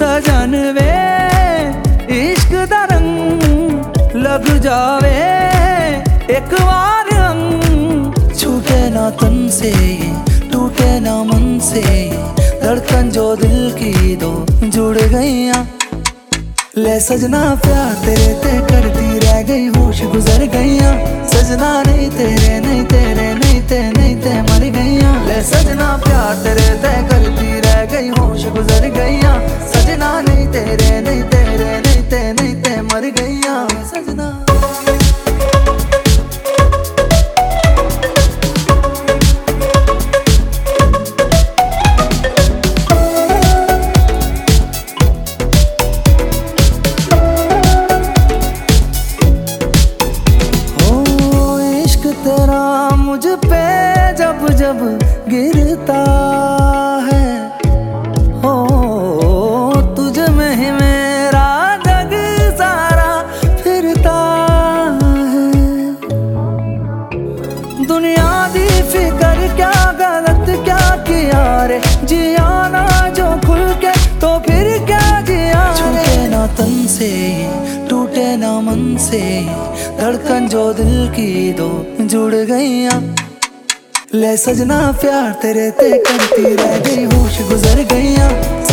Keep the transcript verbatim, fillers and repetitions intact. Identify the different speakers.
Speaker 1: सजन वे इश्क दा रंग लग जावे एक बार अंग। छूटे ना तन से टूटे ना मन से धड़कन जो दिल की दो जुड़ गईया। ले सजना प्यार तेरे ते करती रह गई होश गुजर गईया। सजना नहीं तेरे नहीं तेरे नहीं ते नहीं ते मर गईया। ले सजना प्यार तेरे ते करती रह गई होश गुजर गईया। सजना नहीं तेरे नहीं तेरे नहीं ते नहीं ते मर गईया। सजना तेरा मुझ पे जब जब गिरता है हो तुझ में ही मेरा जग सारा फिरता है। दुनिया दी फिकर क्या गलत क्या किया रे जिया ना जो खुल के तो फिर क्या जिया रे। छूटे ना तन से टूटे ना मन से धड़कन जो दिल की दो जुड़ गईया। ले सजना प्यार तेरे ते करती रह गई होश गुजर गईया।